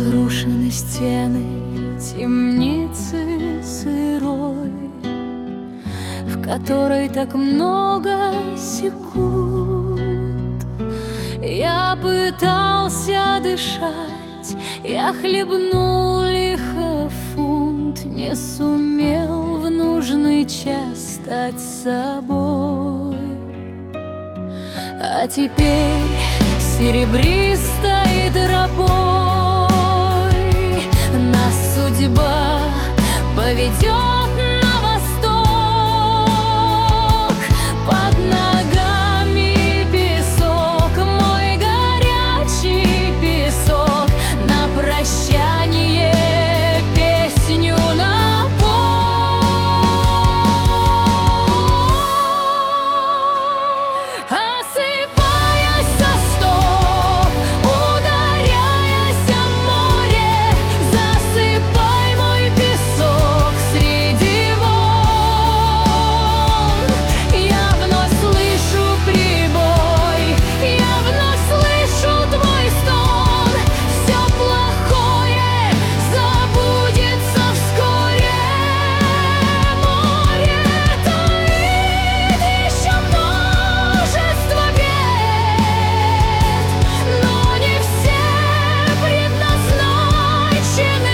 Разрушены стены темницы сырой, в которой так много секунд. Я пытался дышать, я хлебнул лихо фунт, не сумел в нужный час стать собой. А теперь серебристой тропой нас судьба поведет на восток. Под ногами песок, мой горячий песок, на прощание песню напой. Осыпаясь со стоп, ударяясь о море, засыпай мой песок среди волн. Я вновь слышу прибой, я вновь слышу твой стон. Все плохое забудется вскоре. Море таит еще множество бед, но не все предназначены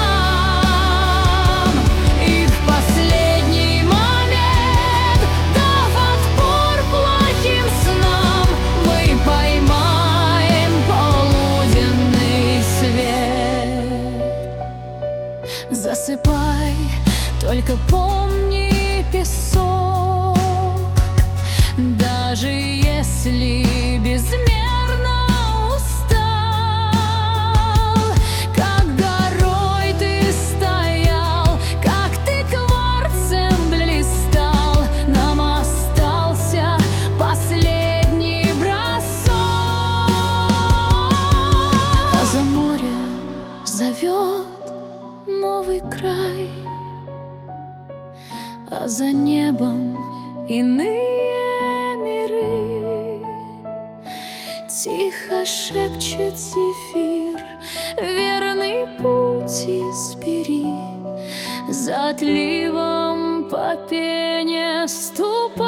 нам. И в последний момент, дав отпор плохим снам, мы поймаем полуденный свет. Засыпай, только помни, песок, даже если безмерно устал, как горой ты стоял, как ты кварцем блистал, нам остался последний бросок. А за море зовет новый край, а за небом иные миры. Тихо шепчет зефир, верный путь избери, за отливом по пене ступай.